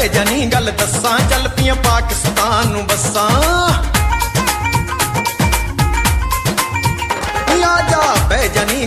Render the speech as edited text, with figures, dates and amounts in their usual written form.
जानी गल दस्सां चल पियां पाकिस्तान नूं बस्सां आजा बह जानी